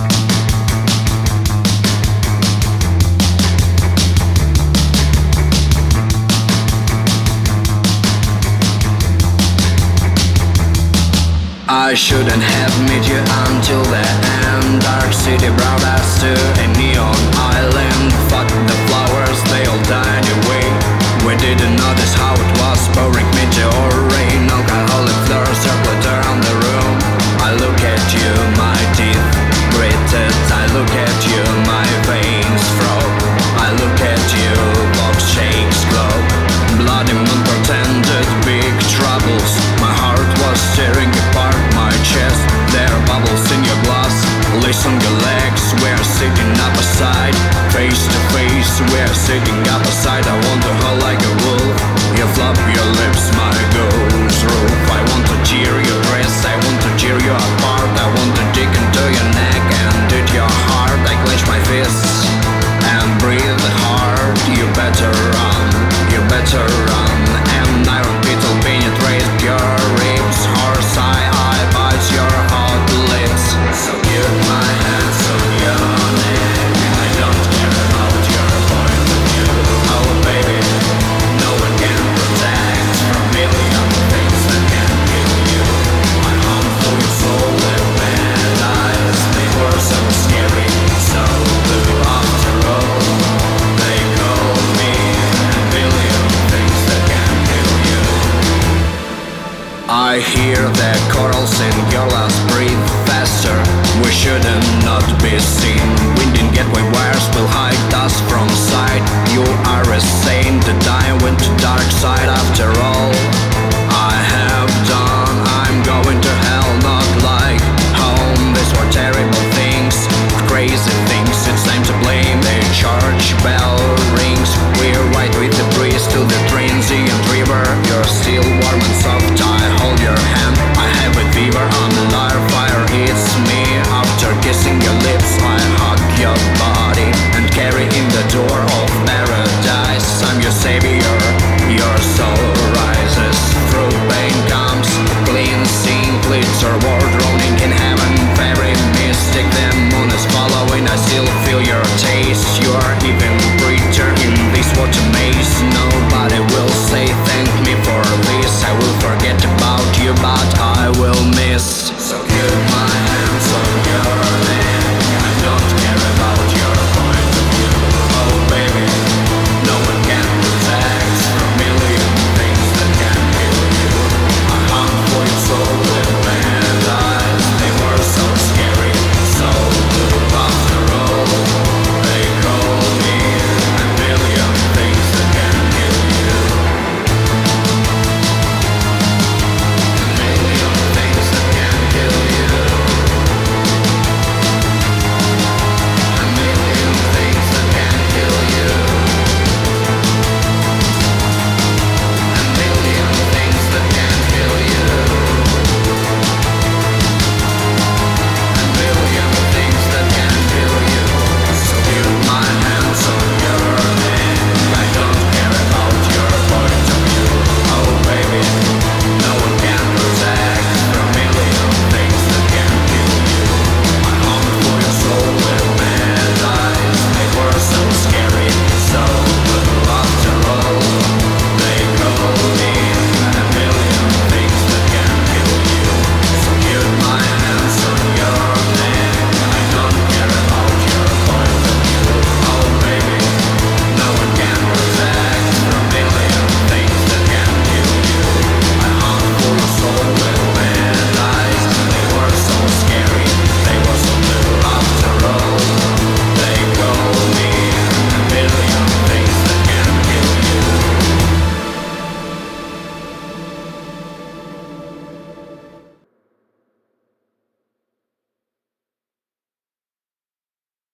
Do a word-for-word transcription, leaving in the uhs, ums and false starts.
I shouldn't have met you until the end. Dark city brought us to a neon island. Fuck the flowers, they all died away. We didn't notice how it was pouring meteor rain. Alcoholic flowers circled around the room. I look at you, my teeth gritted. I look at you, my veins froze. I look at you, box shakes glow. Bloody moon portended big troubles. My heart was tearing apart my chest. There are bubbles in your glass. Listen, your legs, we're sitting up aside. Face to face, we're sitting up aside. I want to hold like a wolf. You flop your lips, my ghost roof. I want to tear your dress, I want to tear you apart. I want to dig into your neck and eat your heart. I clench my fists and breathe hard. You better run, you better run. And iron pit will penetrate your ribs. Horse eye, I bite your hot lips. So give my hands on your neck. I don't care about your point of view. Oh baby, no one can protect from a million things that can kill you. My arm full of soul and bad eyes. They were so scary, so blue after all. They call me a million things that can kill you. I hear the chorals in your last breathe faster. We shouldn't not be seen. Winding gateway wires will hide us from